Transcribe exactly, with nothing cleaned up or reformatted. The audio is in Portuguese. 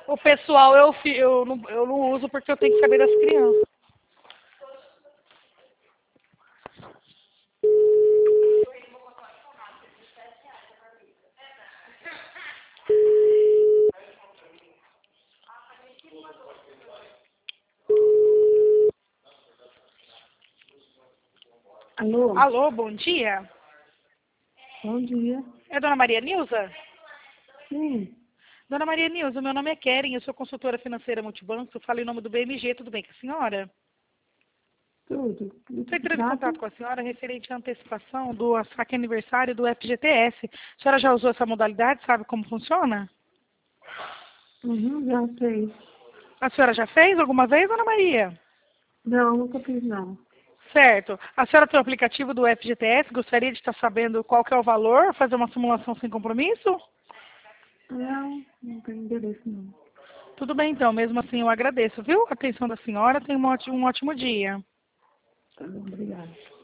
O pessoal eu, fi- eu, não, eu não uso porque eu tenho que saber das crianças. Alô? Alô, bom dia. Bom dia. É Dona Maria Nilza? Sim, Dona Maria Nilza, meu nome é Keren, eu sou consultora financeira multibanco, eu falo em nome do B M G, tudo bem com a senhora? tudo. Do que Estou se entrando em trata? contato com a senhora referente à antecipação do saque aniversário do F G T S. A senhora já usou essa modalidade, sabe como funciona? Uhum, já sei. A senhora já fez alguma vez, Dona Maria? Não, nunca fiz não. Certo. A senhora tem o aplicativo do F G T S, gostaria de estar sabendo qual que é o valor, fazer uma simulação sem compromisso? Não, não tenho endereço não. Tudo bem então, mesmo assim eu agradeço, viu? A atenção da senhora, tenha um ótimo, um ótimo dia. Tá bom, obrigada.